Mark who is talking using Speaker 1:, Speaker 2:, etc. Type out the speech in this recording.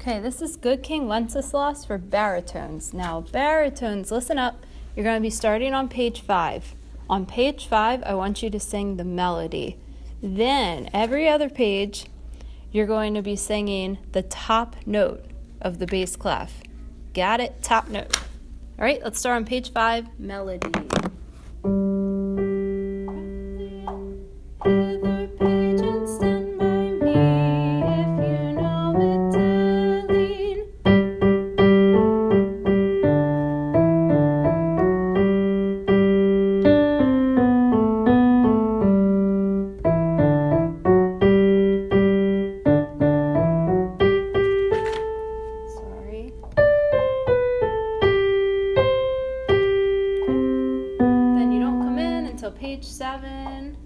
Speaker 1: Okay, this is Good King Wenceslas for baritones. Now, baritones, listen up. You're going to be starting on page 5. On page 5, I want you to sing the melody. Then, every other page, you're going to be singing the top note of the bass clef. Got it? Top note. All right, let's start on page 5, melody. Then you don't come in until page 7.